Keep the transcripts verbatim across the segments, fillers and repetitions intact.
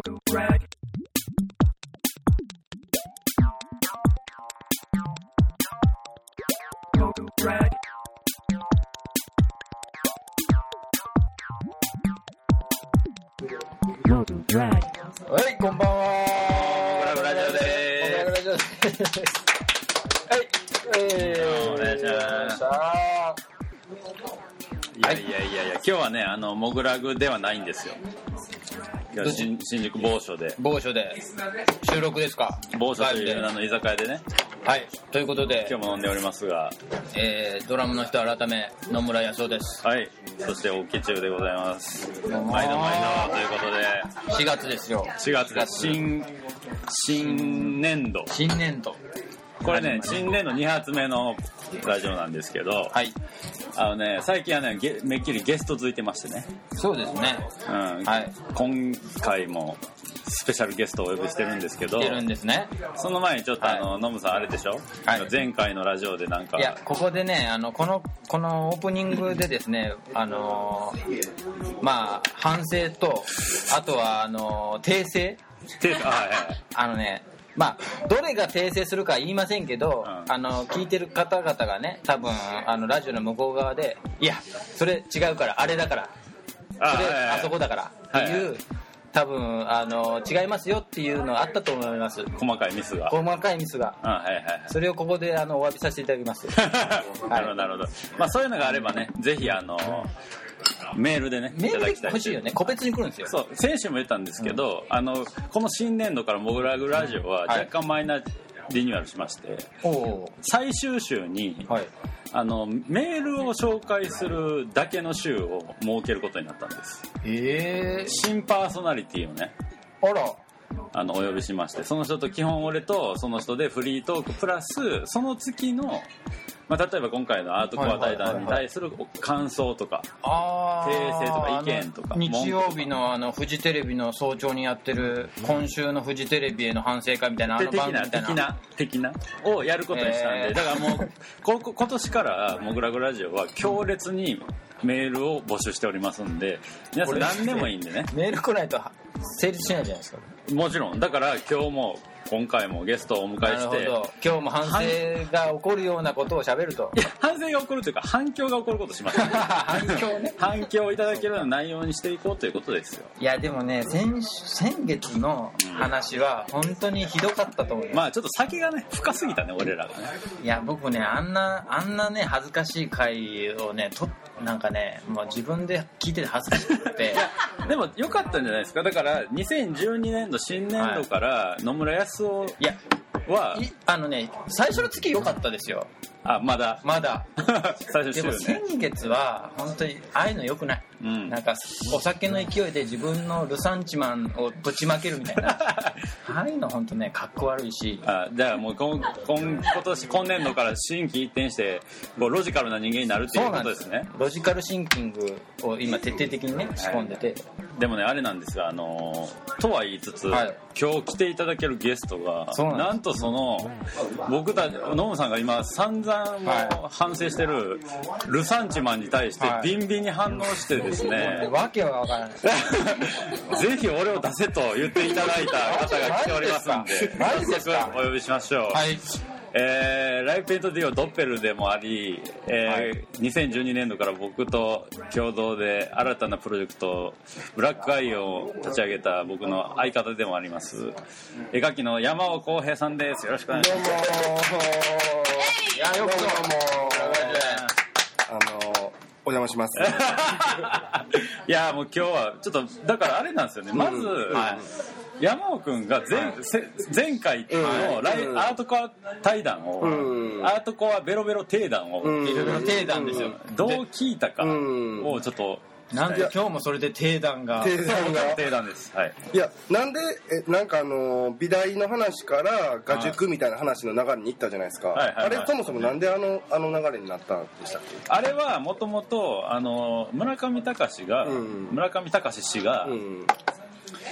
はい、こんばんは。 モグラグラジオでーす。 はい、えー、 お願いします。いやいやいやいや、今日はね、あのモグラグではないんですよ。今日新新宿某所で某所で収録ですか。 某所という名の居酒屋でね。 はい、ということで今日も飲んでおりますが、 えー、ドラムの人改め野村康夫です。 はい、そして大木中でございます。毎度毎度ということでしがつですよ。 しがつで新新年度新年度これね、新年度に発目のラジオなんですけど、 はい、 あのね、最近はね、めっきりゲスト付いてましてね。 そうですね。 うん、はい、今回もスペシャルゲストをお呼びしてるんですけど、 来てるんですね。 その前にちょっとあの、はい、ノムさんあれでしょ、はい、前回のラジオでなんか、 いや、ここでね、あのこのこのオープニングでですね、あのまあ反省と、あとはあの訂正、 訂正、はいはい、 あのね、まあ、どれが訂正するか言いませんけど、うん、あの聞いてる方々がね、多分あのラジオの向こう側で、いやそれ違うから、あれだから、それ あ,、あそこだからっていう、はいはい、多分あの違いますよっていうのがあったと思います。 細かいミスが細かいミスが、 うん、はいはいはい、 それをここであのお詫びさせていただきます。 なるほどなるほど、まあ、そういうのがあればね、ぜひあのメールでね、 メールで欲しいよね。個別に来るんですよ。 そう、先週も言ったんですけど、うん、あのこの新年度からモグラグラジオは若干マイナーリニューアルしまして、はい、最終週に、はい、あのメールを紹介するだけの週を設けることになったんです。 へー。 新パーソナリティをね、 あら、 あのお呼びしまして、その人と基本俺とその人でフリートークプラスその月の、まあ、例えば今回のアートコア対談に対する感想とか、訂正とか意見とか、 日曜日 の, あのフジテレビの早朝にやってる今週のフジテレビへの反省会みたいな、あの番組みたいな的な的なをやることにしたんで、えー、だからもうこ今年からモグラグラジオは強烈にメールを募集しておりますんで、皆さん何でもいいんでね。 メール来ないと成立しないじゃないですか。 もちろん、だから今日も今回もゲストをお迎えして、 今日も反省が起こるようなことを喋ると、 いや、反省が起こるというか反響が起こることします、ね、 反響ね。 反響をいただけるような内容にしていこうということですよ。 いやでもね、 先, 先月の話は本当にひどかったと思います。 まあちょっと先がね深すぎたね、俺らがね。 いや僕ね、あんなあんなね恥ずかしい回をねとなんかね、もう自分で聞いてて恥ずかしくてでも良かったんじゃないですか。だからにせんじゅうにねん度新年度から野村康夫、はい、いやはあのね、最初の月良かったですよ。 あ、まだまだ最初週ね。 でも先月は本当にああいうの良くない、うん、なんかお酒の勢いで自分のルサンチマンをぶちまけるみたいなああいうの本当ねかっこ悪いし、 あ、じゃあもう今, 今, 今年今年度から心機一転してこうロジカルな人間になるっていうことですね。 ロジカルシンキングを今徹底的にね仕込んでて、はい、 でもねあれなんですが、あのとは言いつつ、はい、今日来ていただけるゲストが な, なんとその僕たちノムさんが今散々も反省してるルサンチマンに対してビンビンに反応してですね、 はい、わけは分からないぜひ俺を出せと言っていただいた方が来ておりますんで、早速お呼びしましょう。はい、えー、ライブペイントデュオドッペルでもあり、えーはい、にせんじゅうにねん度から僕と共同で新たなプロジェクトブラックアイを立ち上げた僕の相方でもあります絵描きの山尾浩平さんです。よろしくお願いします。 どうもいや、よくどうもあのお邪魔しますいやもう今日はちょっとだからあれなんですよね、まず、うん、はい、山尾くんが 前,、はい、前回のライ、うん、アートコア対談を、うん、アートコアベロベロ定談を、 うん、ベロベロ定談ですよ、 どう聞いたかをちょっと、 なんで今日もそれで定談が定談が定談です、はい、 いやなんでえなんかあの美大の話から画塾みたいな話の流れに行ったじゃないですか、はいはいはいはい、あれそもそもなんであのあの流れになったんでしたっけ。 あれはもともと村上隆が、うん、村上隆氏が、うん、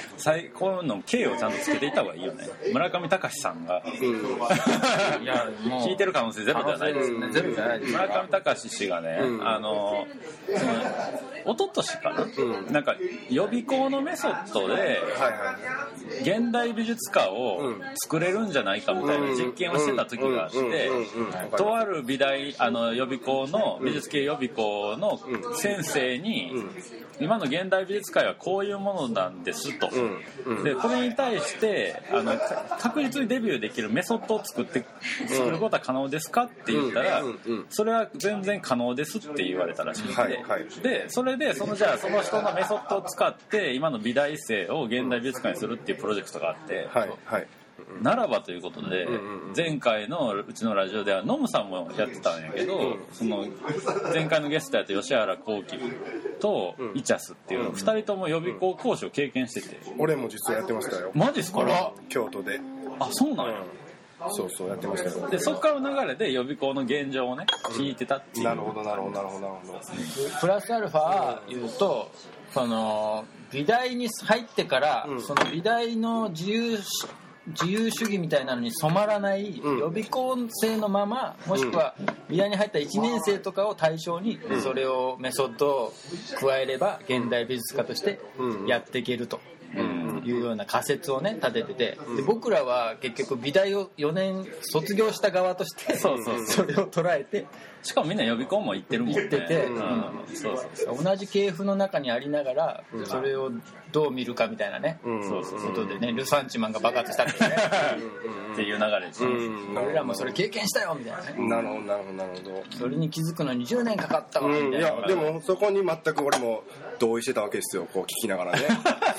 こういうの K をちゃんとつけていった方がいいよね。村上隆さんが、うん、いやもう聞いてる可能性ゼロじゃないですね。ゼロじゃないです。村上隆氏がね、うん、あのその一昨年かな、うん、なんか予備校のメソッドで現代美術家を作れるんじゃないかみたいな実験をしてた時があって、とある美大あの予備校の美術系予備校の先生に今の現代美術界はこういうものなんですと、でこれに対してあの確実にデビューできるメソッドを作って作ることは可能ですかって言ったら、それは全然可能ですって言われたらしくて、でそれでそのじゃあその人のメソッドを使って今の美大生を現代美術館にするっていうプロジェクトがあって、はいはい、ならばということで前回のうちのラジオではノムさんもやってたんやけど、その前回のゲストやった吉原幸喜とイチャスっていうふたりとも予備校講師を経験してて、 俺も実はやってましたよ。 マジっすか？ 京都で。 あ、そうなんや。 そうそうやってましたよ。 でそこからの流れで予備校の現状をね聞いてたっていう。 なるほどなるほどなるほどなるほど。 プラスアルファ言うと、その美大に入ってから、うん、その美大の自由自由主義みたいなのに染まらない予備校生のまま、もしくは美大に入ったいちねん生とかを対象にそれをメソッドを加えれば現代美術家としてやっていけるというような仮説をね立ててて、で僕らは結局美大をよねん卒業した側としてそうそうそれを捉えて、 しかもみんな予備校も行ってるもんね。 行ってて、うんそうそうそう同じ系譜の中にありながらそれをどう見るかみたいなね、うん、そうそうことでねルサンチマンが爆発したんですねっていう流れです、 うん、俺らもそれ経験したよみたいなね。 なるほどなるほどなるほど。 それに気づくのにじゅうねんかかったわみたいな、うん、いやでもそこに全く俺も同意してたわけですよ。こう聞きながらね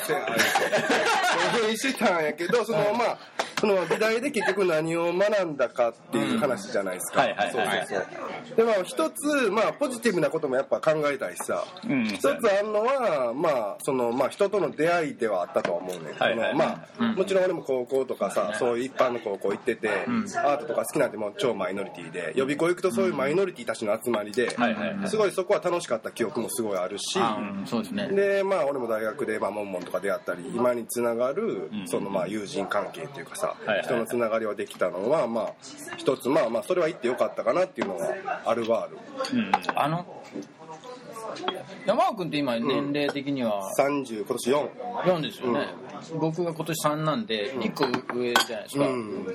同意してたんやけど、そのまあその美大で結局何を学んだかっていう話じゃないですか。でまあ一つまあポジティブなこともやっぱ考えたいしさ、うん、一つあるのはまあそのまあ人との出会いではあったとは思うね。はいはいはい、まあ、うん、もちろん俺も高校とかさ、そういう一般の高校行ってて、うん、アートとか好きなんてもう超マイノリティで、予備校行くとそういうマイノリティたちの集まりで、うん、すごいそこは楽しかった記憶もすごいあるし、 うん、そうですね。 でまあ俺も大学でまあモンモンとか出会ったり今につながるそのまあ友人関係っていうかさ、はいはい、人のつながりはできたのはまあ一つまあまあそれは言ってよかったかなっていうのはあるはある。 うん、あの山尾君って今年齢的には、 うん、さんじゅう今年よん。 よんですよね、うん、僕が今年さんなんでいっこ上じゃないですか、うん、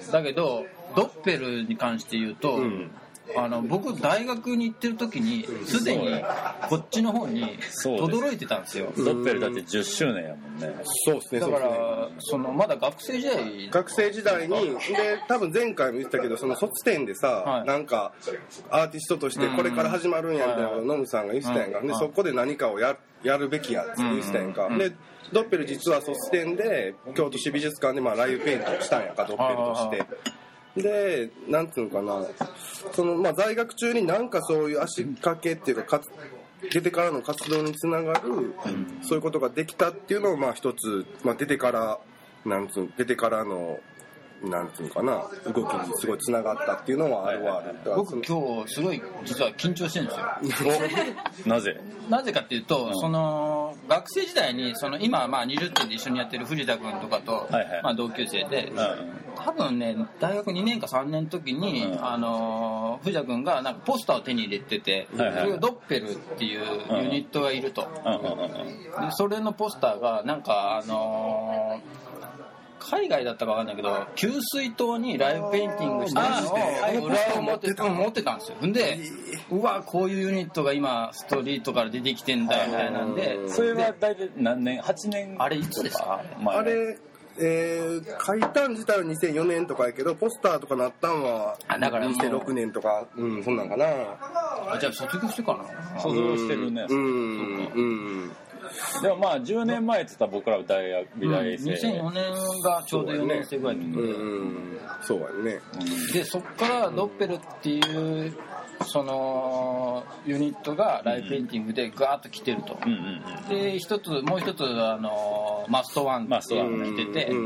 だけどドッペルに関して言うと、うんあの僕大学に行ってる時にすでにこっちの方に轟いてたんですよ。 ドッペルだってじゅっしゅうねんやもんね。 そうですね。 だからそのまだ学生時代学生時代にで多分前回も言ったけどその卒展でさ、はい、なんかアーティストとしてこれから始まるんやみたいなのをノムさんが言ってたやんか、でそこで何かをややるべきやって言ってたやんか、でドッペル実は卒展で京都市美術館でまあライブペイントをしたんやんかドッペルとして。でなんていうのかなその、まあ、在学中になんかそういう足掛けっていうか出てからの活動につながる、うん、そういうことができたっていうのをまあ一つ、まあ、出てからなんつう出てからのなんていうのかな動きにすごいつながったっていうのはあるはある。 僕今日すごい実は緊張してるんですよなぜなぜかっていうと、うん、その学生時代にその今まあにじゅってんで一緒にやってる藤田君とかと、はいはいまあ、同級生で、うん、多分ね大学にねんかさんねんの時に、うん、あの藤田君がなんかポスターを手に入れてて、はいはい、それがドッペルっていうユニットがいると、うん、でそれのポスターがなんかあのー海外だったか分かんないけど給水塔にライブペインティングしたのを裏を持ってた持ってたんですよ。でうわこういうユニットが今ストリートから出てきてんだみたいなんで、 それは大体何年はちねんあれいつですか？ あれえー、書いたん自体はにせんよねんとかやけどポスターとかなったんはにせんろくねんとかうんそんなんかなあ。じゃあ卒業してかな卒業してるね。うんうんでもまあじゅうねんまえって言ったら僕らは大学美大生、 うん、にせんよねんがちょうどよねん生ぐらいの時で、 うんそうやね、 うん、でそっからドッペルっていうそのユニットがライブペインティングでガーッと来てると、うんうんうん、で一つもう一つあのマストワンっていうのが来てて、うん、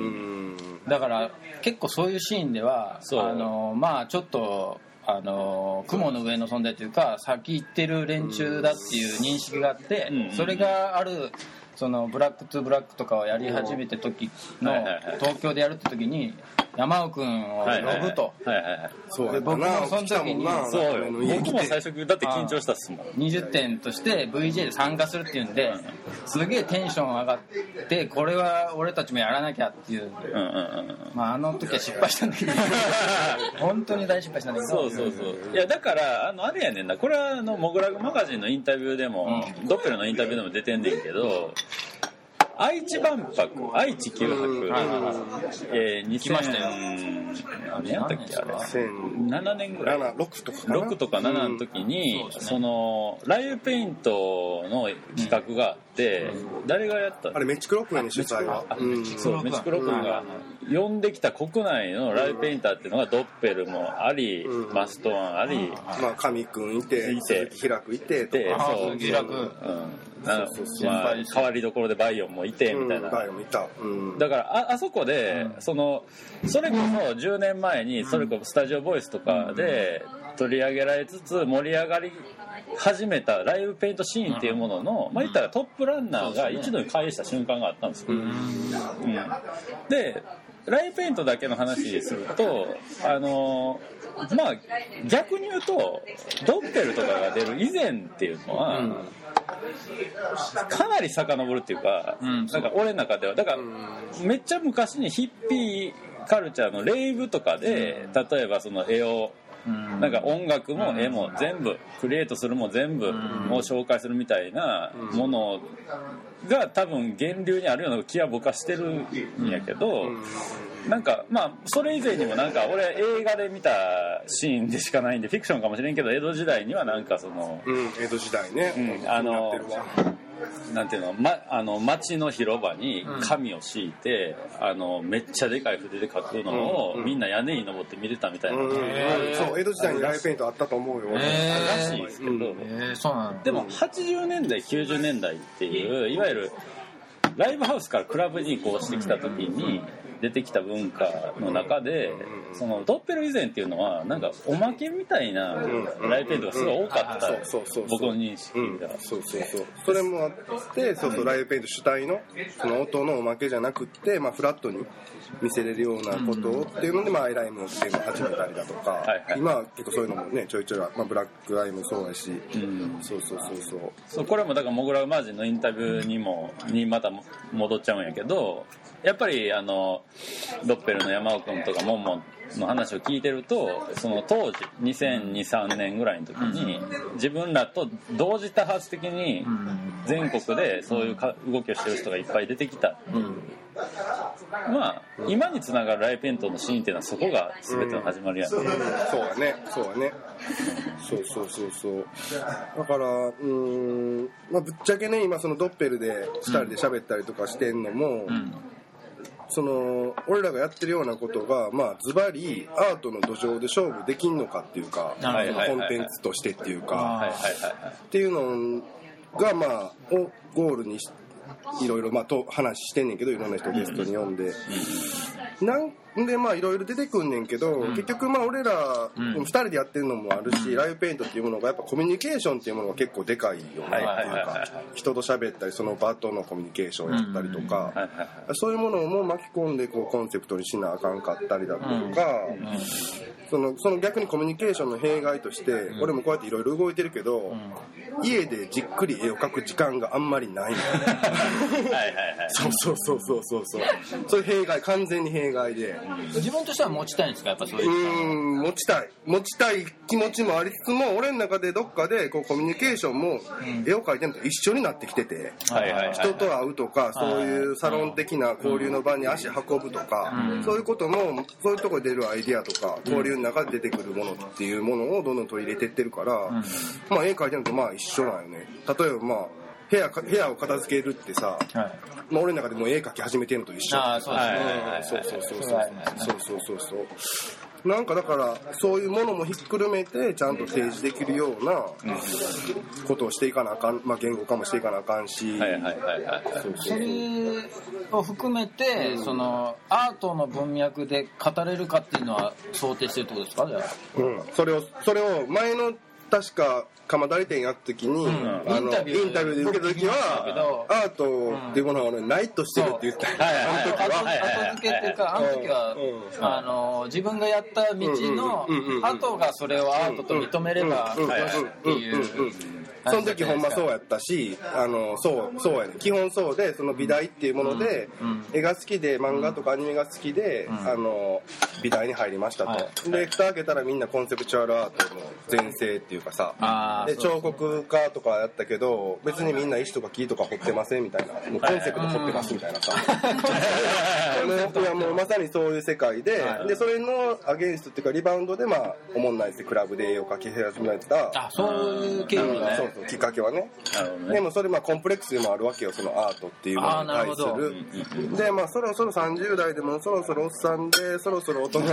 だから結構そういうシーンではあのまあちょっとあの雲の上の存在というか先行ってる連中だっていう認識があって、うん、それがあるそのブラックトゥブラックとかをやり始めた時の東京でやるって時に山尾くんを呼ぶと。で僕もその時にそうよ僕も最初だって緊張したっすもん。 にじゅってんとして ブイジェー で参加するっていうんですげえテンション上がってこれは俺たちもやらなきゃっていう、うんうんうん、まああの時は失敗したんだけど本当に大失敗したんだけどそうそうそういやだからあのあれやねんなこれはあのモグラグマガジンのインタビューでも、うん、ドッペルのインタビューでも出てんねんけど愛知万博愛知九博、えー、にせん何年やったっけあれななねんぐらいろくとかろくとかななの時に、うん そ, ね、そのライブペイントの企画があって、うん、誰がやったあれメチクロ君に主催は、 うん、そうメチクロ君が呼んできた国内のライブペインターっていうのがドッペルもあり、うん、マストワンあり、うんまあ、神君いて鈴木開くいてとかそう鈴木開く、うんあまあ、代わりどころでバイオンもいてみたいな、 うんバイオンもいたうん、 だからあ, あそこで、うん、そのそれこそじゅうねんまえにそれこそスタジオボイスとかで取り上げられつつ盛り上がり始めたライブペイントシーンっていうものの、まあ、言ったらトップランナーが一度に返した瞬間があったんですよ、うんうん、でライブペイントだけの話するとあのまあ逆に言うとドッペルとかが出る以前っていうのは、うんかなり遡るっていうか、うん、なんか俺の中ではだからめっちゃ昔にヒッピーカルチャーのレイブとかで例えばその絵をなんか音楽も絵も全部クリエイトするも全部を紹介するみたいなものが多分源流にあるような気は僕はしてるんやけどなんかまあそれ以前にもなんか俺映画で見たシーンでしかないんでフィクションかもしれんけど江戸時代にはなんかその、 うん、江戸時代ね、 うん、あのなんていうの、ま、あの街の広場に紙を敷いて、うん、あのめっちゃでかい筆で描くのを、うん、みんな屋根に登って見てたみたいな、うん、 そう江戸時代にライブペイントあったと思うよ、 えー、らしいですけど、うんえー、そうなんだでもはちじゅうねんだいきゅうじゅうねんだいっていういわゆるライブハウスからクラブに移行してきた時に出てきた文化の中でそのドッペル以前っていうのはなんかおまけみたいなライブペイントがすごい多かった僕の認識がそうそうそうそれもあってそうそうライブペイント主体のその音のおまけじゃなくってまあフラットに見せれるようなことをっていうのでまあアイライムを始めたりだとか今は結構そういうのもねちょいちょいまあブラックアイもそうやしそうそうそうそうそうこれもだからモグラマージンのインタビューにもにまた戻っちゃうんやけどやっぱりあのドッペルの山尾君とかモンモンの話を聞いてるとその当時にせんにじゅうさんねんぐらいの時に自分らと同時多発的に全国でそういう動きをしてる人がいっぱい出てきた、うん、まあ今につながるライブペイントのシーンっていうのはそこが全ての始まりやね、うん、 そうだねそうだねそうそうそうそうだからうーん、まあ、ぶっちゃけね今そのドッペルでふたりで喋ったりとかしてんのも、うん、その俺らがやってるようなことがまあズバリアートの土壌で勝負できんのかっていうかコンテンツとしてっていうかっていうのがまあをゴールにしていろいろまあと話してんねんけどいろんな人ゲストに呼んでなんでまあいろいろ出てくんねんけど、うん、結局まあ俺らふたりでやってるのもあるし、うん、ライブペイントっていうものがやっぱコミュニケーションっていうものが結構でかいよねっていうか人と喋ったりその場とのコミュニケーションやったりとか、うん、そういうものも巻き込んでこうコンセプトにしなあかんかったりだとか、うんうん、そのその逆にコミュニケーションの弊害として、うん、俺もこうやっていろいろ動いてるけど、うん、家でじっくり絵を描く時間があんまりないのそうそうそうそうそうそうそういう弊害完全に弊害で自分としては持ちたいんですかやっぱそういううん持ちたい持ちたい気持ちもありつつも俺の中でどっかでこうコミュニケーションも絵を描いてるのと一緒になってきてて、うん、人と会うとかそういうサロン的な交流の場に足運ぶとか、うん、そういうこともそういうところで出るアイディアとか交流の中で出てくるものっていうものをどんどん取り入れてってるから、うん、まあ絵描いてるのとまあ一緒なんよね例えばまあ部屋、部屋を片付けるってさ、はいまあ、俺の中でもう絵描き始めてるのと一緒ああそうですねそうそうそうそうそうそうそうなんかだからそういうものもひっくるめてちゃんと提示できるようなことをしていかなあかん、まあ、言語化もしていかなあかんしそれを含めて、うん、そのアートの文脈で語れるかっていうのは想定してるってことですかじゃあ、 うん、それをそれを前の確か鎌足り店やった時に、うん、あのインタビューで受けた時はアートっていうものは俺ないとしてるって言ってた、うん、あの時は後付けっていうかあの時は、うん、あの自分がやった道の後がそれをアートと認めればよしっていうその時ほんまそうやったし、あのそうそうやね基本そうで、その美大っていうもので、うん、絵が好きで漫画とかアニメが好きで、うん、あの美大に入りましたと、はい、で蓋開けたらみんなコンセプチュアルアートの前世っていうかさ、で彫刻家とかやったけど別にみんな石とか木とか彫ってませんみたいな、もうコンセプト彫ってますみたいなさ、いやもうまさにそういう世界で、はい、でそれのアゲインストっていうかリバウンドでまあおもんないってクラブで絵を描き始めた、 あそういう経緯ね、 そうそうきっかけは ね, ねでもそれまあコンプレックスでもあるわけよ、そのアートっていうものに対する。でまあそろそろさんじゅう代でもそろそろおっさんでそろそろ大人で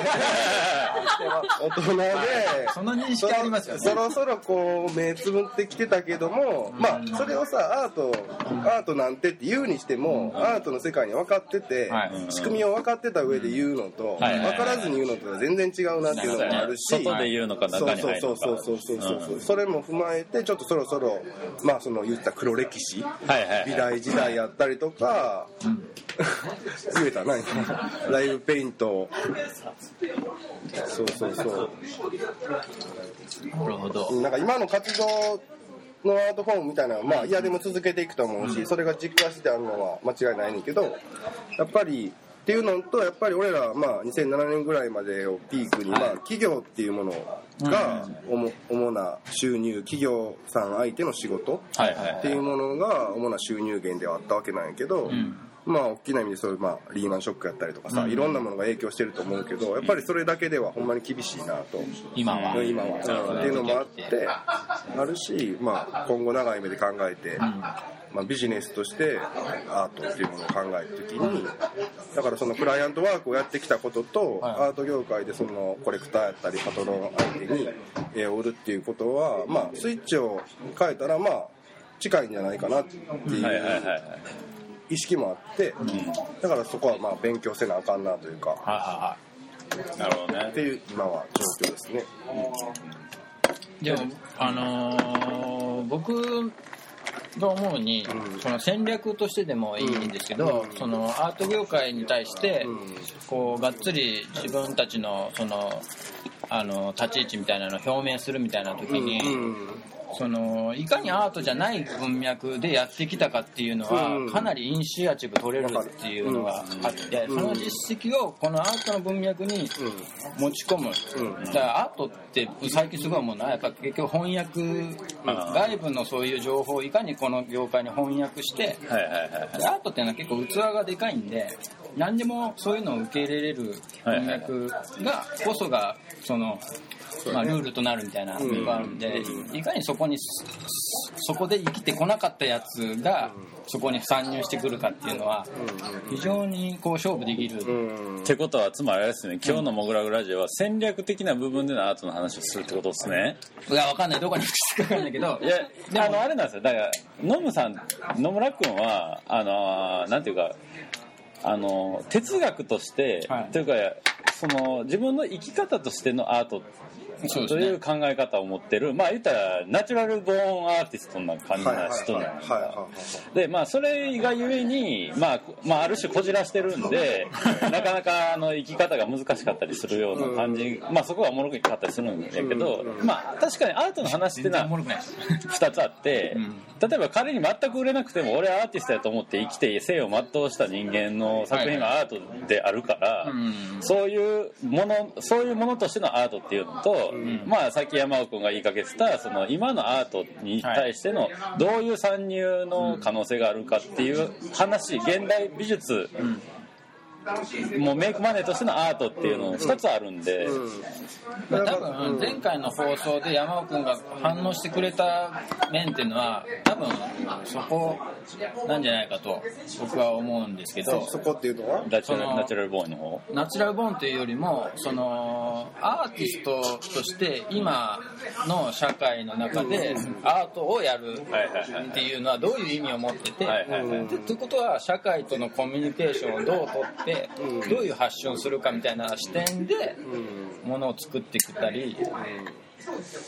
大人でその認識ありますよね。 そろそろこう目つぶってきてたけども、まあそれをさアートアートなんてって言うにしてもアートの世界に分かってて、仕組みを分かってた上で言うのと分からずに言うのとは全然違うなっていうのもあるし、 外で言うのか中に入るのか、 そうそうそうそうそう、それも踏まえてちょっとそろそろまあその言った黒歴史、美大時代やったりとか、言えた何ライブペイント、そうそうそう、 なるほど。 なんか今の活動のアートフォームみたいなのはまあいやでも続けていくと思うし、それが実化してあるのは間違いないねんけど、やっぱりっていうのとやっぱり俺らまあにせんななねんぐらいまでをピークにまあ企業っていうものが主な収入、企業さん相手の仕事っていうものが主な収入源ではあったわけなんやけど、まあ大きな意味でそれまあリーマンショックやったりとかさ、いろんなものが影響してると思うけど、やっぱりそれだけではほんまに厳しいなと今は今はっていうのもあってあるし、まあ今後長い目で考えて。まあ、ビジネスとしてアートっていうものを考えるときに、だからそのクライアントワークをやってきたことと、アート業界でそのコレクターやったりパトロン相手に絵を売るっていうことは、まあスイッチを変えたらまあ近いんじゃないかなっていう意識もあって、だからそこはまあ勉強せなあかんなというか、 なるほどねっていう今は状況ですね。 でもあのー、僕が思うに、うん、その戦略としてでもいいんですけど、うん、そのアート業界に対して、うん、こうがっつり自分たちのそのあの立ち位置みたいなのを表明するみたいな時に、うんうん、そのいかにアートじゃない文脈でやってきたかっていうのはかなりイニシアチブ取れるっていうのがあって、その実績をこのアートの文脈に持ち込む。だからアートって最近すごい思うのはやっぱ結局翻訳、外部のそういう情報をいかにこの業界に翻訳して、アートっていうのは結構器がでかいんで何でもそういうのを受け入れれる文脈がこそがそのまあ、ルールとなるみたいなのがあるんで、いかにそこにそこで生きてこなかったやつがそこに参入してくるかっていうのは非常にこう勝負できる。 ってことはつまりあれですね、今日のモグラグラジオは戦略的な部分でのアートの話をするってことですね。 いやわかんない、どこに引っかかるんだけど、 いやでもあのあれなんですよ、だからノムさん野村君はあのなんていうかあの哲学として、はい、というかその自分の生き方としてのアートという考え方を持ってる、まあ言ったらナチュラルボーンアーティストな感じな人なんですか。でまあそれがゆえに、まあ、まあある種こじらしてるんでなかなかあの生き方が難しかったりするような感じ、まあそこはおもろかったりするんだけど、まあ確かにアートの話っていうのはふたつあって、例えば彼に全く売れなくても俺はアーティストやと思って生きて生を全うした人間の作品がアートであるから、そういうものそういうものとしてのアートっていうのと、うん、まあさっき山尾君が言いかけてたその今のアートに対してのどういう参入の可能性があるかっていう話、現代美術、うんもうメイクマネーとしてのアートっていうのふたつあるんで、うんうんまあ、多分前回の放送で山尾君が反応してくれた面っていうのは多分そこなんじゃないかと僕は思うんですけど、 そこっていうのはナチュラル、ナチュラルボーンの方ナチュラルボーンというよりもそのアーティストとして今の社会の中でアートをやるっていうのはどういう意味を持ってて、ということは社会とのコミュニケーションをどうとってどういう発信をするかみたいな視点でものを作ってきたり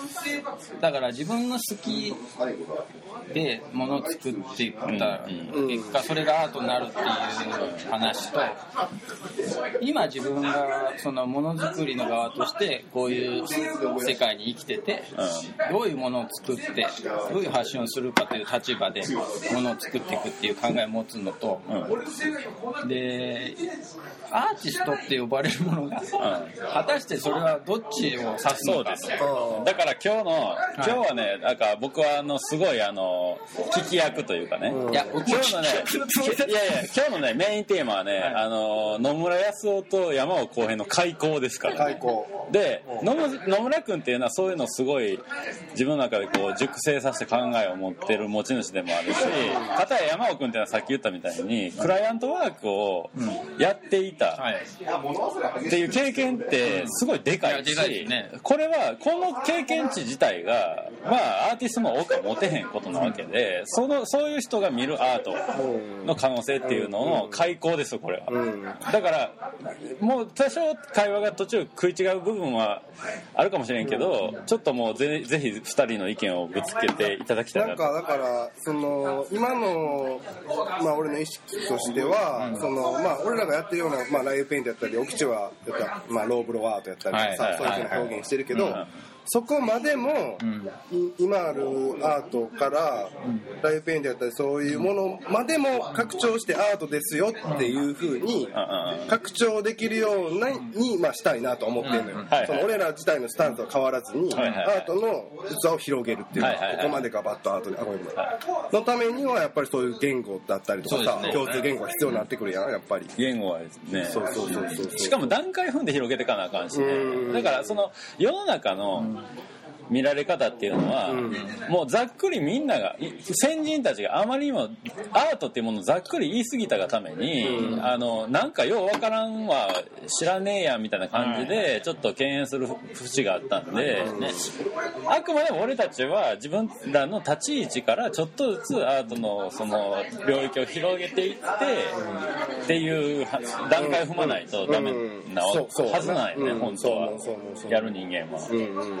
だから自分の好きでものを作っていった結果それがアートになるっていう話と、今自分がそのものづくりの側としてこういう世界に生きてて、どういうものを作ってどういう発信をするかという立場でものを作っていくっていう考えを持つのと、でアーティストって呼ばれるものが果たしてそれはどっちを指すのか。 そうです。だから今日の今日はね、なんか僕はあのすごいあの聞き役というかね、いや今日のねいやいや今日のねメインテーマはね、はい、あの野村康夫と山尾浩平の開口ですから、ね、 開口で野村君っていうのはそういうのすごい自分の中でこう熟成させて考えを持ってる持ち主でもあるし、片や山尾君っていうのはさっき言ったみたいにクライアントワークをやっていたっていう経験ってすごいでかいし、これはこの経験値自体がまあアーティストの多くは持てへんことなわけで、そのそういう人が見るアートの可能性っていうのの開口ですよこれは。だからもう多少会話が途中食い違う部分はあるかもしれんけど、ちょっともうぜぜひふたりの意見をぶつけていただきたいなと。 なんかだからその今のまあ俺の意識としては、そのまあ俺らがやってるようなまあライブペイントやったりオキチはやったまあローブロアートやったりとかさ、そういうふうな表現してるけど。そこまでも、うん、今あるアートから、うん、ライブペイントやったりそういうものまでも拡張してアートですよっていう風に拡張できるようなに、まあ、したいなと思ってるのよ、うんはい、その俺ら自体のスタンスは変わらずに、はいはい、アートの器を広げるっていう、はいはいはい、ここまでガバッとアートにあごめんごめんのためにはやっぱりそういう言語だったりとかさ、ね、共通言語が必要になってくるやんやっぱり言語はね、そうそうそうそう、しかも段階踏んで広げていかなあかんしね。だからその世の中の見られ方っていうのは、うん、もうざっくりみんなが先人たちがあまりにもアートっていうものをざっくり言い過ぎたがために、うん、あのなんかようわからんわ知らねえやみたいな感じでちょっと敬遠する節があったんで、ね、あくまでも俺たちは自分らの立ち位置からちょっとずつアートのその領域を広げていってっていう段階を踏まないとダメなはずないね、うん、本当はやる人間は。うんうんうんうん、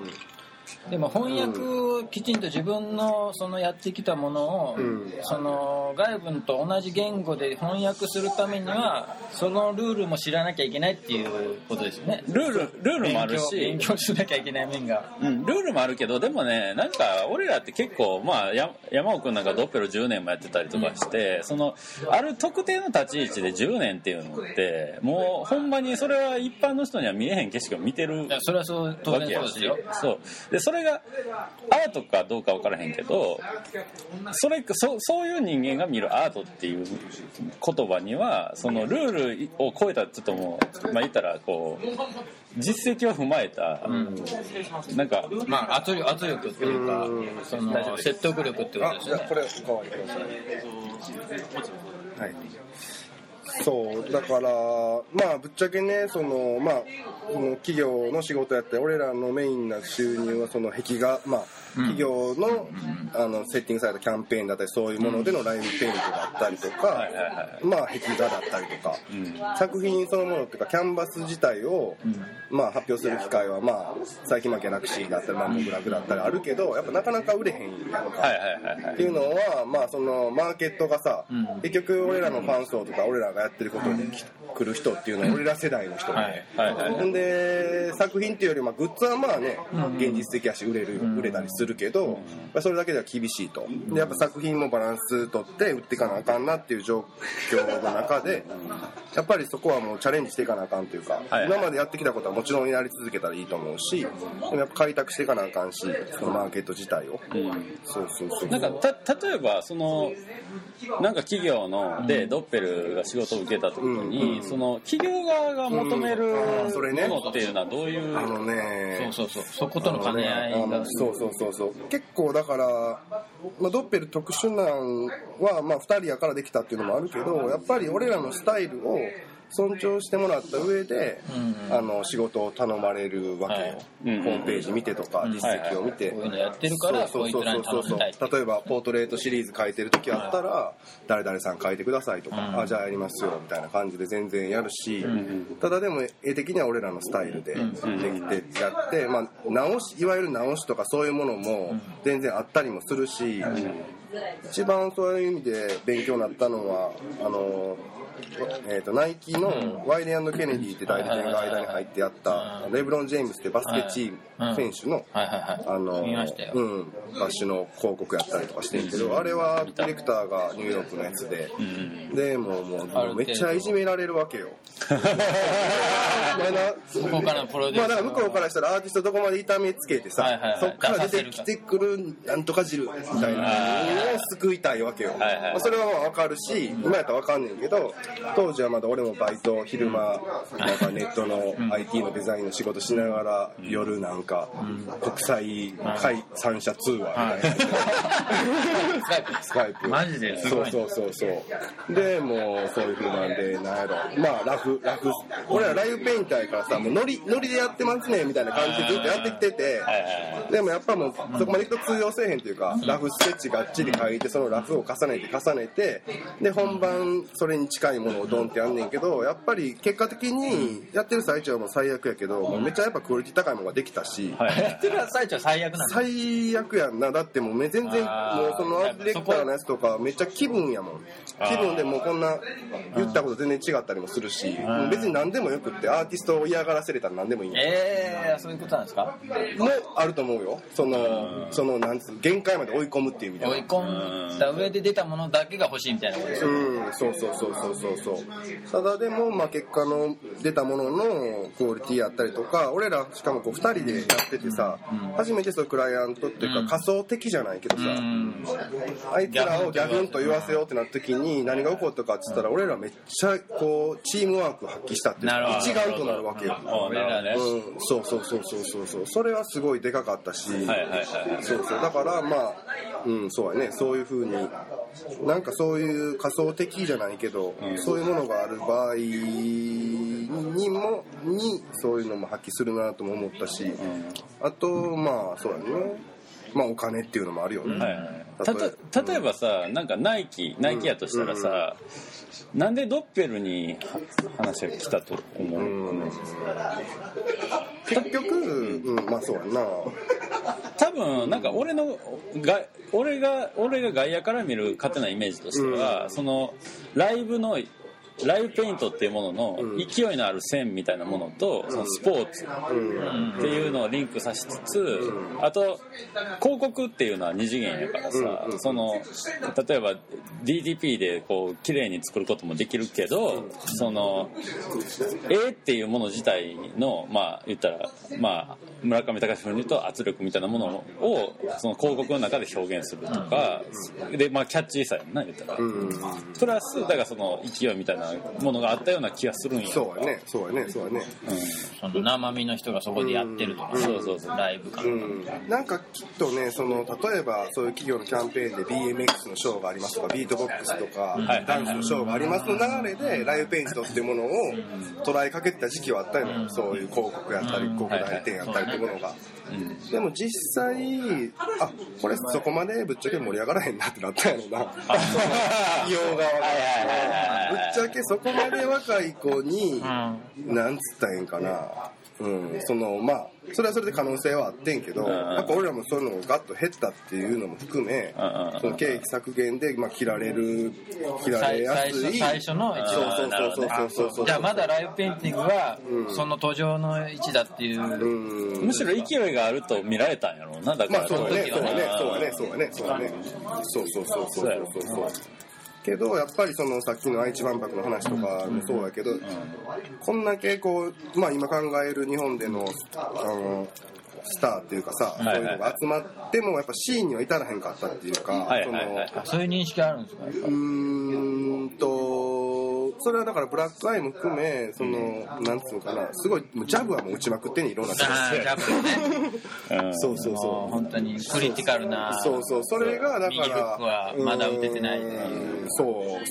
でも翻訳をきちんと自分のそのやってきたものを、うん、その外文と同じ言語で翻訳するためにはそのルールも知らなきゃいけないっていうことですよね。 ルールルールもあるし勉強、勉強しなきゃいけない面が、 うん、ルールもあるけど、でもねなんか俺らって結構まあ山尾くんなんかドッペルじゅうねんもやってたりとかして、うん、そのある特定の立ち位置でじゅうねんっていうのってもうほんまにそれは一般の人には見えへん景色を見てるわけやし、 それはそう当然そうですよ。 そうでそれがアートかどうか分からへんけど、それ そ, そういう人間が見るアートっていう言葉にはそのルールを超えたちょっともうまあ言ったらこう実績を踏まえた、うん、なんかまあ圧力圧力っていうか、その説得力ってことですよね。 これお代わりください。はい。そうだからまあぶっちゃけねそのまあその企業の仕事やって俺らのメインな収入はその壁画まあ企業の、うん、あのセッティングされたキャンペーンだったりそういうものでのライブペイントだったりとか、うん、まあ壁画だったりとか、うん、作品そのものっていうかキャンバス自体を、うん、まあ発表する機会はまあ最近はギャラクシーだったりマンモグラフだったりあるけどやっぱなかなか売れへんやんか、はいはいはい、っていうのはまあそのマーケットがさ、うん、結局俺らのファン層とか俺らがやってることに来る人っていうのは俺ら世代の人で、はいはいはい、で作品っていうよりまあグッズはまあね、うん、現実的やし売れる、うん、売れたりするけど、うん、それだけでは厳しいと。でやっぱ作品もバランス取って売っていかなあかんなっていう状況の中でやっぱりそこはもうチャレンジしていかなあかんというか、はい、今までやってきたことはもちろんやり続けたらいいと思うし、でもやっぱ開拓していかなあかんしそのマーケット自体を、うん、そうそうそう。 なんかた例えばそのなんか企業のでドッペルが仕事を受けた時に、うん、その企業側が求めるものっていうのはどういう、うん、 あのねそうそうそうそことの兼ね合いがそうそうそうそう結構だから、まあ、ドッペル特殊なんはまあふたりやからできたっていうのもあるけどやっぱり俺らのスタイルを尊重してもらった上で、うん、あの仕事を頼まれるわけよ、はい、ホームページ見てとか実績を見て、 こういうのやってるからこいつらに頼みたい。 例えばポートレートシリーズ書いてる時あったら誰々さん書いてくださいとか、うん、あじゃあやりますよみたいな感じで全然やるし、うん、ただでも絵的には俺らのスタイルでできてやって、まあ、直しいわゆる直しとかそういうものも全然あったりもするし、うん、一番そういう意味で勉強になったのはあのえー、とナイキのワイレー&ケネディって代理店が間に入ってやったレブロン・ジェームスってバスケチーム選手のあのバッシュの広告やったりとかしてるけど、あれはディレクターがニューヨークのやつで、でもうもうめっちゃいじめられるわけよ。まあ向こうからのプロデュース、 まあだから向こうからしたらアーティストどこまで痛めつけてさ、そっから出てきてくるなんとか汁みたいなのを救いたいわけよ。まあそれはまあ分かるし今やったら分かんねんけど、当時はまだ俺もバイト昼間なんかネットの アイティー のデザインの仕事しながら夜なんか国際会三者通話みたいなスカイプスカイプマジでそうそうそうそうでもうそういう風なんでなんやろまあラフラフ俺らライブペインターやからさもうノリノリでやってますねみたいな感じでずっとやってきてて、でもやっぱもうそこまでいくと通用せえへんというかラフスケッチがっちり書いてそのラフを重ねて重ねてで本番それに近いものをドンってやんねんけど、やっぱり結果的にやってる最中はもう最悪やけど、もうめっちゃやっぱクオリティ高いものができたし、 はい、やってる最中は最悪なんだ。 最悪やんな。だってもう全然もうそのアートディレクターのやつとかめっちゃ気分やもん。気分でもうこんな言ったこと全然違ったりもするし、別に何でもよくってアーティストを嫌がらせれたら何でもいいんや。 えー、そういうことなんですか？ もあると思うよ。そのそのなんつう限界まで追い込むっていう意味では。 追い込んだ上で出たものだけが欲しいみたいなことですよね。 うん、そうそうそうそうそうそう。ただでもまあ結果の出たもののクオリティやったりとか、俺らしかもこうふたりでやっててさ、初めてそうクライアントっていうか仮想的じゃないけどさ、あいつらをギャフンと言わせようってなった時に何が起こったかって言ったら、俺らめっちゃこうチームワーク発揮したっていう一丸となるわけよ。 俺らね、 うん、そうそうそうそうそうそう、それはすごいでかかったし、はいはいはい、そうそうだからまあうんそうやね、そういう風になんかそういう仮想的じゃないけど、うん、そういうものがある場合にもにそういうのも発揮するなとも思ったし、うん、あとまあそうやね、まあお金っていうのもあるよね、うん、はいはい、 たと例えばさ、なんかナイキナイキやとしたらさ、うん、なんでドッペルに話が来たと思う、うん、 結局、うん、まあそうやな、 多分なんか俺のが俺が俺が外野から見る勝手なイメージとしては、うん、そのライブのライブペイントっていうものの勢いのある線みたいなものと、そのスポーツっていうのをリンクさしつつ、あと広告っていうのは二次元やからさ、その例えば ディーディーピー でこう綺麗に作ることもできるけど、その絵っていうもの自体のまあ言ったらまあ村上隆風に言うと圧力みたいなものをその広告の中で表現するとかで、まあキャッチーさやんな言ったら、プラスだからその勢いみたいなものがあったような気がするんや。 そうやね、そうやね、そうやね、 うん、その生身の人がそこでやってるとか、うん、そうそうそうライブ感、うん、 なんかきっとね、その例えばそういう企業のキャンペーンで ビーエムエックス のショーがありますとかビートボックスとか、うん、ダンスのショーがありますの流れでライブペイントっていうものを捉えかけてた時期はあったよ、うん、そういう広告やったり広告代理店やったりっていうものが、うん、でも実際あこれそこまでぶっちゃけ盛り上がらへんなってなったんやろな企業側がぶっちゃけそこまで若い子に、うん、なんつったらええんかな、うん、そのまあそれはそれで可能性はあってんけど、うん、やっぱ俺らもそういうのがガッと減ったっていうのも含め、うん、その経費削減で、まあ、切られる切られやすい最初の一番、そうそうそうそうそう、じゃあまだライブペインティングは、うん、その途上の位置だっていう、 うん、むしろ勢いがあると見られたんやろうな、だから、 まあ、そうだねそうだねそうだねそうだねそうだねそうそうそうそうそうそうそうけどやっぱりそのさっきの愛知万博の話とかもそうだけど、うん、こんだけこう、まあ、今考える日本での、あのスターっていうかさ、はいはい、そういうのが集まってもやっぱシーンには至らへんかったっていうか、はいはいはい、 そのそういう認識あるんですか？うーんとそれはだからブラックアイも含めその、うん、なんつうのかな、すごいもうジャブはもう打ちまくってんね、いろんな人あジャブねそうそうそう本当にクリティカルな、 そうそうそれがだから右フックはまだ打ててない、 うんそうそう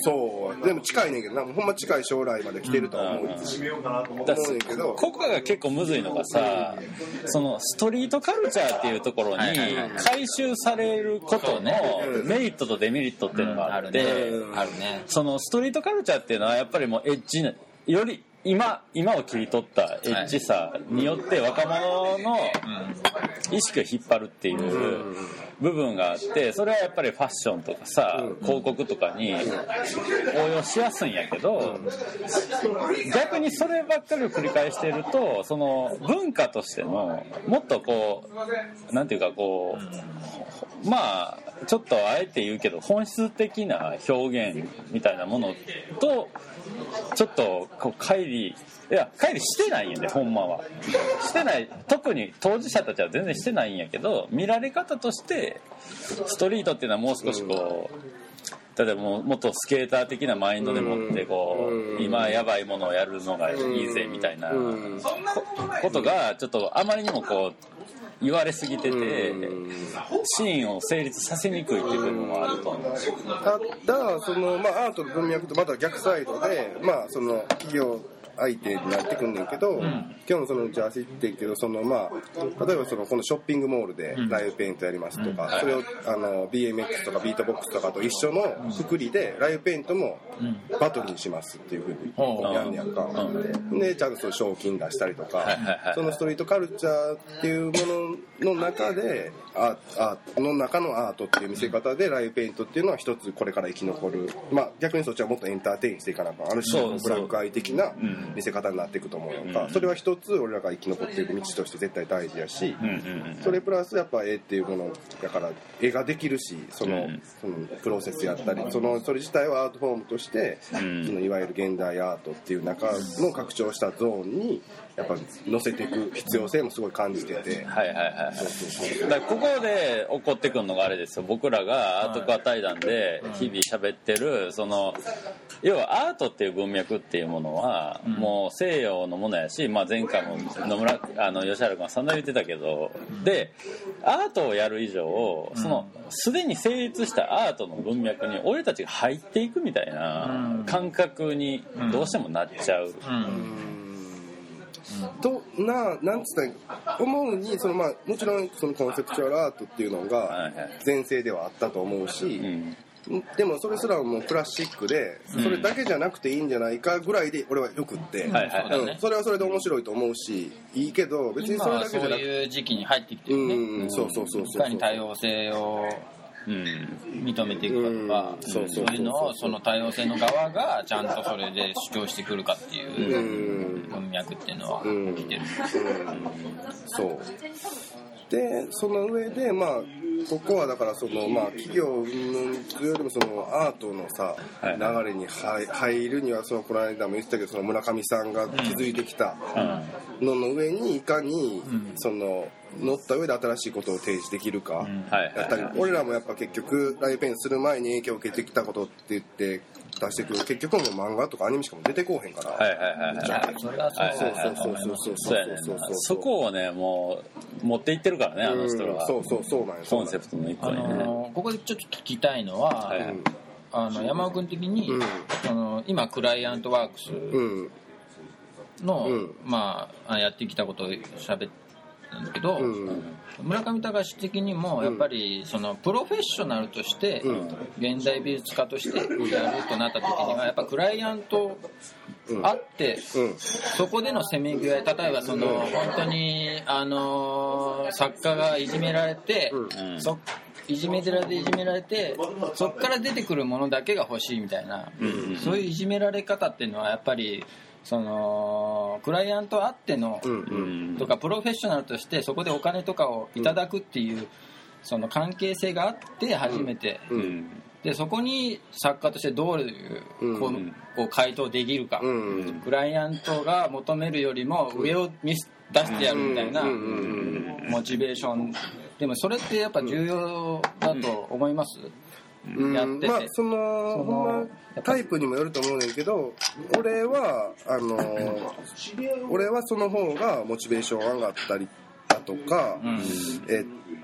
はでも近いねんけどな、ほんま近い将来まで来てるとは思う、うん、思うねんけど、 ここが結構むずいのがさ、そのストリートカルチャーっていうところに回収されることのメリットとデメリットっていうのがあって、そのストリートカルチャーっていうのはやっぱりもうエッジなより今今を切り取ったエッジさによって若者の意識を引っ張るっていう部分があって、それはやっぱりファッションとかさ広告とかに応用しやすいんやけど、逆にそればっかりを繰り返していると、その文化としてのもっとこうなんていうかこう、まあちょっとあえて言うけど本質的な表現みたいなものとちょっとこう乖離、いや乖離してないんやで、ほんまはしてない。特に当事者たちは全然してないんやけど、見られ方としてストリートっていうのはもう少しこう、例えばももっとスケーター的なマインドでもってこう今やばいものをやるのがいいぜみたいなことがちょっとあまりにもこう言われすぎてて、シーンを成立させにくいっていう部分もあると思う。 ただその、まあ、アートの文脈とまた逆サイドで、まあ、その企業相手になってくんねんけど、うん、今日のその打ち合わせ行ってんけど、そのまあ例えばそのこのショッピングモールでライブペイントやりますとか、うん、それをあの ビーエムエックス とかビートボックスとかと一緒のくくりでライブペイントもバトルにしますっていう風にやんねやんか、うん、でちゃんとその賞金出したりとか、そのストリートカルチャーっていうものの中でアートの中のアートっていう見せ方でライブペイントっていうのは一つこれから生き残る、まあ逆にそっちはもっとエンターテインしていかなきゃある種のブラックアイ的な見せ方になっていくと思うのか、それは一つ俺らが生き残っていく道として絶対大事やし、それプラスやっぱ絵っていうものだから絵ができるし、そのそのプロセスやったり、そのそれ自体はアートフォームとしてそのいわゆる現代アートっていう中の拡張したゾーンにやっぱ乗せていく必要性もすごい感じてて、 はいはいはい、そうそうそう、だからここで起こってくるのがあれですよ、僕らがアートカー対談で日々喋ってるその要はアートっていう文脈っていうものはもう西洋のものやし、まあ、前回も野村あの吉原君が散々言ってたけど、でアートをやる以上そのすでに成立したアートの文脈に俺たちが入っていくみたいな感覚にどうしてもなっちゃう、うんうんとな、なんつったら思うにその、まあ、もちろんそのコンセプチュアルアートっていうのが前世ではあったと思うし、うん、でもそれすらもうクラシックでそれだけじゃなくていいんじゃないかぐらいで俺はよくって、うん、それはそれで面白いと思うしいいけど、別にそれだけじゃなくて今はそういう時期に入ってきてるね、うん、そうそうそうそう、いかに多様性をうん、認めていくかとか、うん、そうそうそうそう、そういうのをその多様性の側がちゃんとそれで主張してくるかっていう文脈っていうのは来てる、うんうん、 そうでその上でまあここはだからそのまあ企業よりもそのアートのさ、はい、流れに入るにはそのこの間も言ってたけどその村上さんが築いてきたのの上にいかにその乗った上で新しいことを提示できるか、やったり俺らもやっぱ結局ライブペインする前に影響を受けてきたことって言って出してくる結局もう漫画とかアニメしかも出てこうへんから、はいはいはいはい、 それはそうそうそうそうそうそうそこをねもう持っていってるからね、あの人は、 そうそうそうなんや、 コンセプトの一個にね、あのここでちょっと聞きたいのは、はいはい、あの山尾君的に、うん、その今クライアントワークスの、うん、まあやってきたことを喋ってなんだけど、うん、村上隆的にもやっぱりそのプロフェッショナルとして現代美術家としてやるとなった時にはやっぱクライアントあってそこでのせめぎ合い、例えばその本当にあの作家がいじめられてそいじめ寺でいじめられてそこから出てくるものだけが欲しいみたいな、そういういじめられ方っていうのはやっぱりそのクライアントあってのとかプロフェッショナルとしてそこでお金とかをいただくっていうその関係性があって初めてでそこに作家としてどういうこう回答できるか、クライアントが求めるよりも上を出してやるみたいなモチベーションでもそれってやっぱ重要だと思います？ うん、やっててまあそのそのタイプにもよると思うねんけど俺はあの俺はその方がモチベーション上がったりだとか、うん、えっ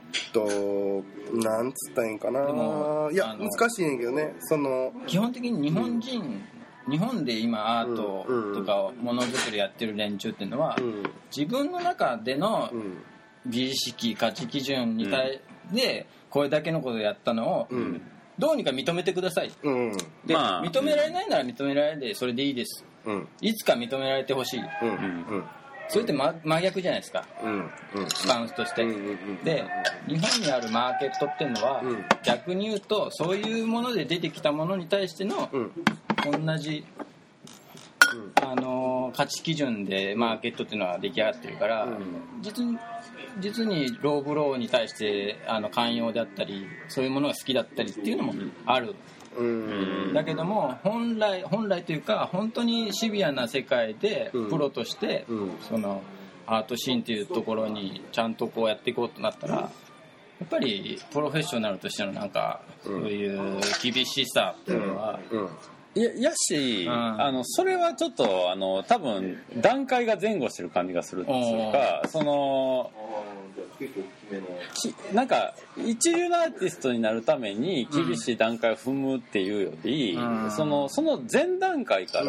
となんつったらいいんかな、いや難しいねんけどね、その基本的に日本人、うん、日本で今アートとかものづくりやってる連中っていうのは、うん、自分の中での美意識価値基準に対でこれだけのことをやったのを、うん、どうにか認めてください、うん、で、まあ、認められないなら認められないでそれでいいです、うん、いつか認められてほしい、うんうん、それって真、真逆じゃないですか、うんうん、スタンスとして、うんうんうん、で日本にあるマーケットっていうのは、うん、逆に言うとそういうもので出てきたものに対しての、うん、同じ、うん、あの価値基準でマーケットっていうのは出来上がってるから、うん、実に実にローブローに対してあの寛容であったりそういうものが好きだったりっていうのもある、うん、だけども本来本来というか本当にシビアな世界でプロとして、うん、そのアートシーンっていうところにちゃんとこうやっていこうとなったらやっぱりプロフェッショナルとしてのなんかそういう厳しさっていうのは、うんうんいや, やし、うん、あのそれはちょっとあの多分段階が前後してる感じがするっていうかそのなんか一流のアーティストになるために厳しい段階を踏むっていうより、うん、そのその前段階から、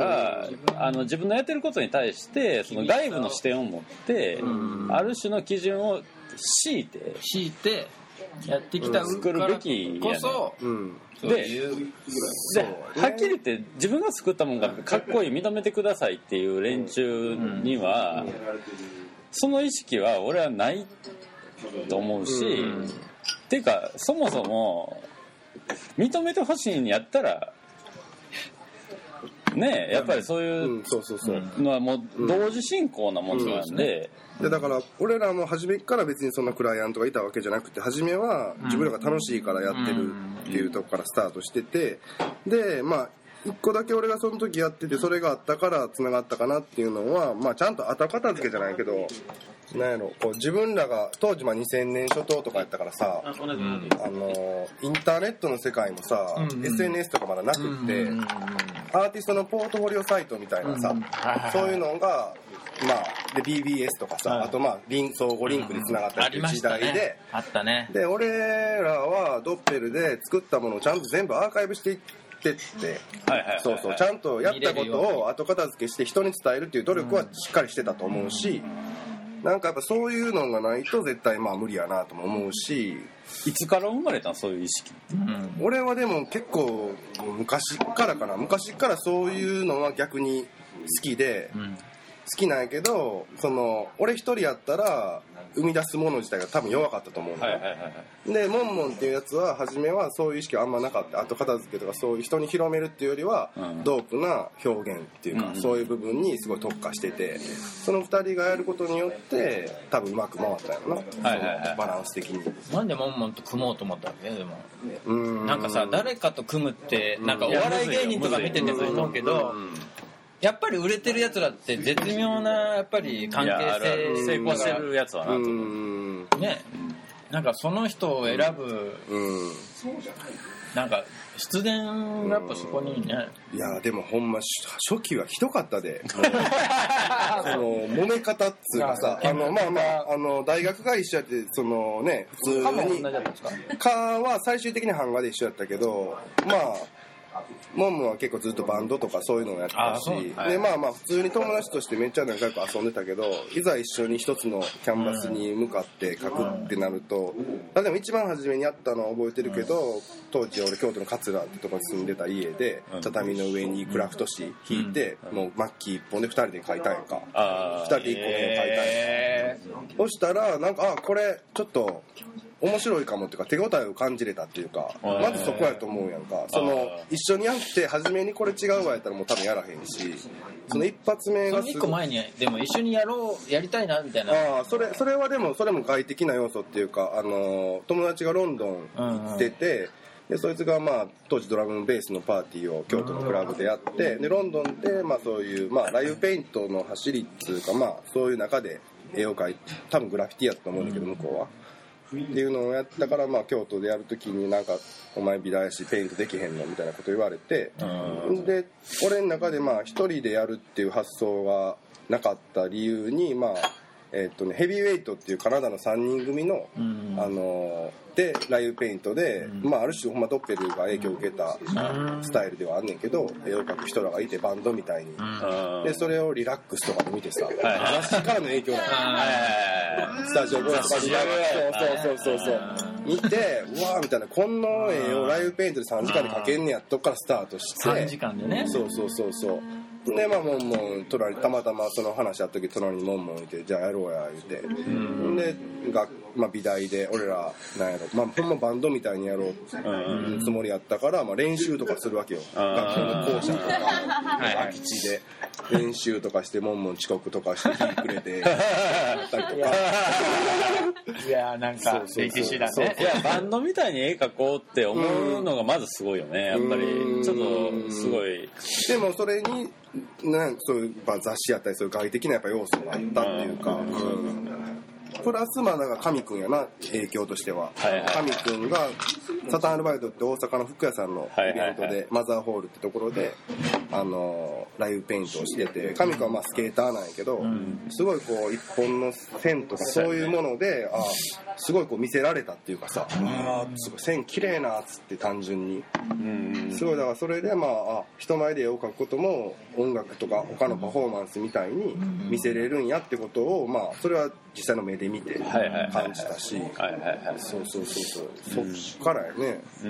うん、あの自分のやってることに対してその外部の視点を持って、うん、ある種の基準を敷いて敷いてやってきた作るべきこそ、うん、で, ではっきり言って自分が作ったものがかっこいい認めてくださいっていう連中には、うん、その意識は俺はないと思うし、うん、っていうかそもそも認めてほしいんやったらねえやっぱりそういうのはもう同時進行なものなんで、 でだから俺らも初めから別にそんなクライアントがいたわけじゃなくて初めは自分らが楽しいからやってるっていうとこからスタートしててでまあ一個だけ俺がその時やっててそれがあったからつながったかなっていうのはまあちゃんと後片付けじゃないけどなんやろこう自分らが当時まあにせんねん初頭とかやったからさ、うん、あのインターネットの世界もさ、うん、エスエヌエス とかまだなくって、うん、アーティストのポートフォリオサイトみたいなさ、うん、そういうのがまあで ビービーエス とかさ、はい、あとまあリン相互リンクでつながったっていう時代で、 あったね。 で俺らはドッペルで作ったものをちゃんと全部アーカイブしていってって、そうそうちゃんとやったことを後片付けして人に伝えるっていう努力はしっかりしてたと思うし。なんかやっぱそういうのがないと絶対まあ無理やなとも思うしいつから生まれたのそういう意識、 うん、俺はでも結構昔からかな昔からそういうのは逆に好きで、うん、好きなんやけどその俺一人やったら生み出すもの自体が多分弱かったと思うんだよ、はいはいはい、でモンモンっていうやつは初めはそういう意識はあんまなかった後片付けとかそういう人に広めるっていうよりは、うん、ドープな表現っていうか、うん、そういう部分にすごい特化しててそのふたりがやることによって多分うまく回ったんやろな、はいはいはい、バランス的になんでモンモンと組もうと思ったわけでもうんなんかさ誰かと組むってなんかお笑い芸人とか見てても思うけどやっぱり売れてるやつらって絶妙なやっぱり関係性成功してるやつはなと思うねなんかその人を選ぶうんなんか必然やっぱそこにねいやでもほんま初期はひどかったでその揉め方っつうかさあのまあまああの大学が一緒やってそのね普通に科は最終的に版画で一緒やったけどまあモンモンは結構ずっとバンドとかそういうのをやってたし、はい、でまあまあ普通に友達としてめっちゃ仲良く遊んでたけどいざ一緒に一つのキャンバスに向かって描くってなると、うん、でも一番初めにやったのは覚えてるけど当時俺京都の桂ってとこに住んでた家で畳の上にクラフト紙引いて、うん、もうマッキー一本で二人で描いたんやんか二人で一個の絵を描いたんや、えー、そしたらなんかあこれちょっと面白いかもっていうか手応えを感じれたっていうかまずそこやと思うやんかその一緒にやって初めにこれ違うわやったらもう多分やらへんしその一発目がその一個前にでも一緒にやろうやりたいなみたいなあそれそれはでもそれも外的な要素っていうかあの友達がロンドン来てて、うんうんでそいつがまあ当時ドラムベースのパーティーを京都のクラブでやってでロンドンでまあそういうまあライブペイントの走りっていうかまあそういう中で絵を描いて多分グラフィティやったと思うんだけど向こうはっていうのをやったからまあ京都でやるときになんかお前美大やしペイントできへんのみたいなこと言われてで俺の中でまあ一人でやるっていう発想がなかった理由にまあえーっとね、ヘビーウェイトっていうカナダのさんにん組の、うん、あのでライブペイントで、うん、まあ、ある種ほんまドッペルが影響を受けたスタイルではあんねんけど、絵を描く人らがいてバンドみたいに、うん、でそれをリラックスとかで見てさ、はい、雑誌からの影響なの、はい、スタジオゴラとかにそうそうそうそう見て、うわーみたいな、こんな絵をライブペイントでさんじかんで描けんねやとこからスタートして、 さんじかんでね、 そうそうそうそうで、まあモンモン隣たまたまその話あった時隣にモンモンいて、じゃあやろうや言うて、うんでが、まあ、美大で俺らなんやろ、まあ、ほんまバンドみたいにやろうつもりやったから、まあ、練習とかするわけよ、学校の校舎とか空き地で練習とかしてモンモン遅刻とかして日暮れてやったりとかいやなんか歴史だね。 いやバンドみたいに絵描こうって思うのがまずすごいよね、やっぱりちょっとすごい。 でもそれになんそういう雑誌やったりそういう外的なやっぱ要素があったっていうか、うん、プラスまあだから神くんやな、影響としては、はいはい、神くんがサタンアルバイトって大阪の服屋さんのイベントで、はいはいはい、マザーホールってところであのライブペイントをしてて、神くんはまあスケーターなんやけど、うん、すごいこう一本の線とかそういうもので、あすごいこう見せられたっていうかさ、うん、あすごい線綺麗なっつって単純に、うん、すごいだからそれでまあ、あ人前で絵を描くことも音楽とか他のパフォーマンスみたいに見せれるんやってことを、まあそれは実際の目で見て感じたし、そうそうそうそう、うん、そっからやね、うん、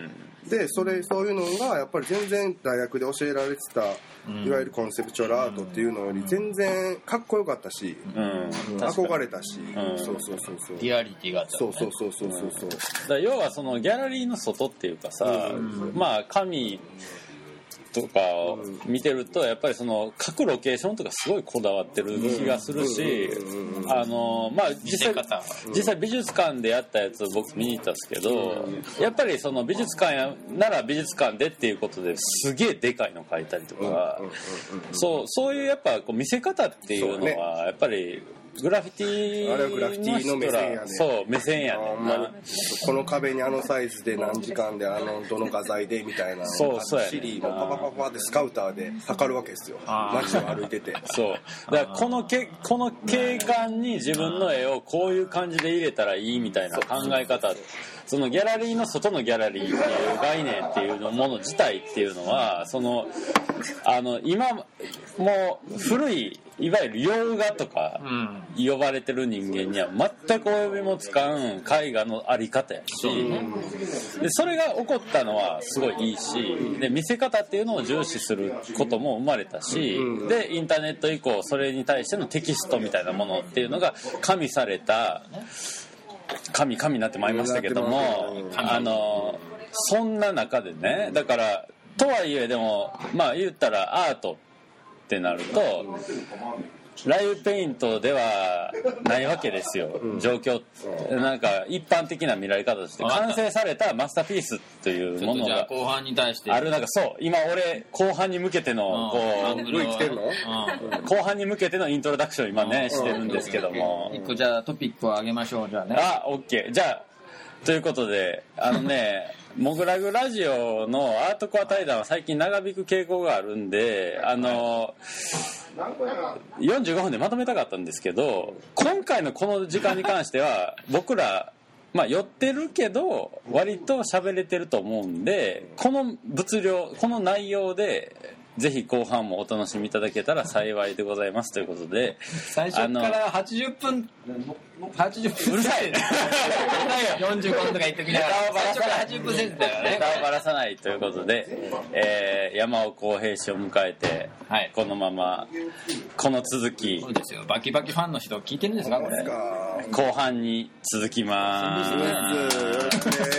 でそれそういうのがやっぱり全然大学で教えられてた、うん、いわゆるコンセプチュアルアートっていうのより全然かっこよかったし、うん、憧れたし、うん、そうそうそうそう、 リアリティがあった、ね、 そうそうそうそうそう、うん、だから要はそのギャラリーの外っていうかさ、うん、まあ神とかを見てるとやっぱりその各ロケーションとかすごいこだわってる気がするし、あのまあ実際実際美術館でやったやつを僕見に行ったんですけど、やっぱりその美術館やなら美術館でっていうことですげえでかいの描いたりとか、そうそういうやっぱこう見せ方っていうのはやっぱりグラフィティあれはグラフィティの目線やね。 そう目線やね、まあ、 この壁にあのサイズで何時間であのどの画材でみたいな、 そうそうやね、 シリーもパパパパでスカウターで測るわけですよ、街を歩いてて。 そうだからこのけこの景観に自分の絵をこういう感じで入れたらいいみたいな考え方、そのギャラリーの外のギャラリーっていう概念っていうのもの自体っていうのはそのあの今もう古いいわゆる洋画とか呼ばれてる人間には全く及びもつかん絵画のあり方やし、でそれが起こったのはすごいいいし、で見せ方っていうのを重視することも生まれたし、でインターネット以降それに対してのテキストみたいなものっていうのが加味された、神神になってまいりましたけども、あのそんな中でね、だからとはいえでもまあ言ったらアートってなるとライブペイントではないわけですよ、状況なんか一般的な見られ方として完成されたマスターピースというものが後半に対してある。なんかそう今俺後半に向けてのこう後半に向けてのイントロダクション今ねしてるんですけども、 一個じゃあトピックを上げましょう。じゃあね、 あオッケー、じゃあということであのねモグラグラジオのアートコア対談は最近長引く傾向があるんで、あのよんじゅうごふんでまとめたかったんですけど、今回のこの時間に関しては僕らまあ寄ってるけど割と喋れてると思うんで、この物量この内容でぜひ後半もお楽しみいただけたら幸いでございますということで、 最初からはちじゅっぷんはちじゅっぷんうるさいよんじゅうごふんとか言ってくれたら最初からはちじゅっぷんせんだよね。 ネタをばらさないということで、えー、山尾浩平氏を迎えて、はい、このままこの続き、 そうですよ、バキバキファンの人聞いてるんですかこれ、 後半に続きます。